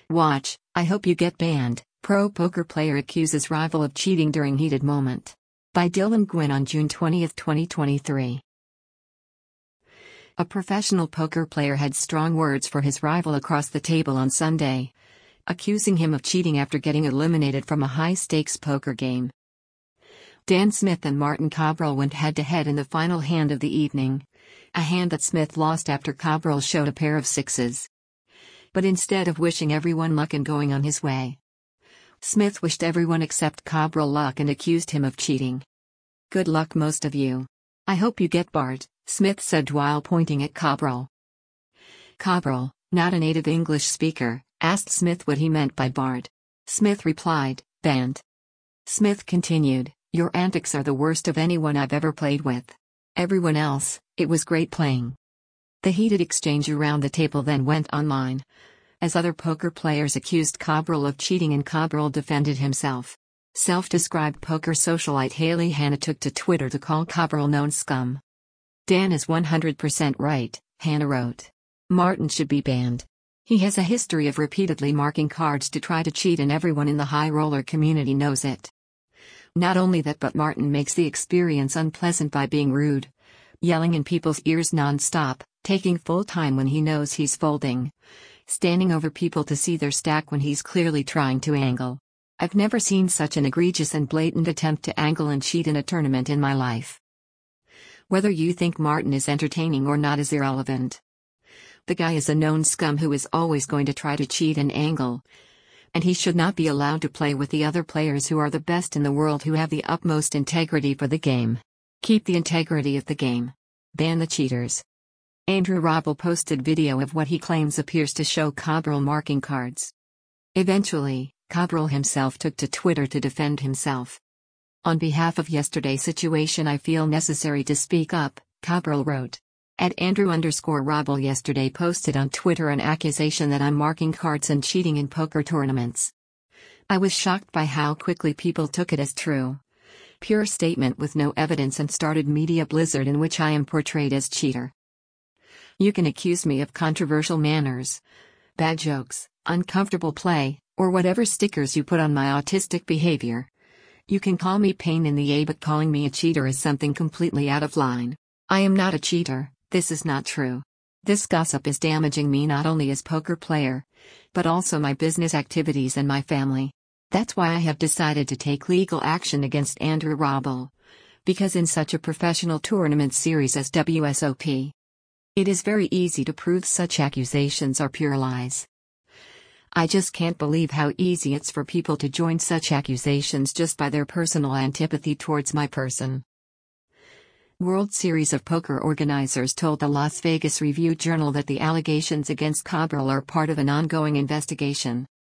Watch, I hope you get banned. Pro poker player accuses rival of cheating during heated moment. By Dylan Gwynn on June 20, 2023. A professional poker player had strong words for his rival across the table on Sunday, accusing him of cheating after getting eliminated from a high-stakes poker game. Dan Smith and Martin Cabral went head-to-head in the final hand of the evening, a hand that Smith lost after Cabral showed a pair of sixes. But instead of wishing everyone luck and going on his way, Smith wished everyone except Cabral luck and accused him of cheating. "Good luck, most of you. I hope you get barred," Smith said while pointing at Cabral. Cabral, not a native English speaker, asked Smith what he meant by barred. Smith replied, "Banned." Smith continued, "Your antics are the worst of anyone I've ever played with. Everyone else, it was great playing." The heated exchange around the table then went online, as other poker players accused Cabral of cheating and Cabral defended himself. Self-described poker socialite Haley Hanna took to Twitter to call Cabral known scum. "Dan is 100% right," Hanna wrote. "Martin should be banned. He has a history of repeatedly marking cards to try to cheat and everyone in the high roller community knows it. Not only that, but Martin makes the experience unpleasant by being rude, yelling in people's ears non-stop, taking full time when he knows he's folding, standing over people to see their stack when he's clearly trying to angle. I've never seen such an egregious and blatant attempt to angle and cheat in a tournament in my life. Whether you think Martin is entertaining or not is irrelevant. The guy is a known scum who is always going to try to cheat and angle, and he should not be allowed to play with the other players who are the best in the world, who have the utmost integrity for the game. Keep the integrity of the game. Ban the cheaters." Andrew Roble posted video of what he claims appears to show Cabral marking cards. Eventually, Cabral himself took to Twitter to defend himself. "On behalf of yesterday's situation, I feel necessary to speak up," Cabral wrote. At Andrew_Roble yesterday posted on Twitter an accusation that I'm marking cards and cheating in poker tournaments. "I was shocked by how quickly people took it as true. Pure statement with no evidence, and started media blizzard in which I am portrayed as cheater. You can accuse me of controversial manners, bad jokes, uncomfortable play, or whatever stickers you put on my autistic behavior. You can call me pain in the A, but calling me a cheater is something completely out of line. I am not a cheater. This is not true. This gossip is damaging me not only as poker player, but also my business activities and my family. That's why I have decided to take legal action against Andrew Roble, because in such a professional tournament series as WSOP, it is very easy to prove such accusations are pure lies. I just can't believe how easy it's for people to join such accusations just by their personal antipathy towards my person." World Series of Poker organizers told the Las Vegas Review-Journal that the allegations against Cabral are part of an ongoing investigation.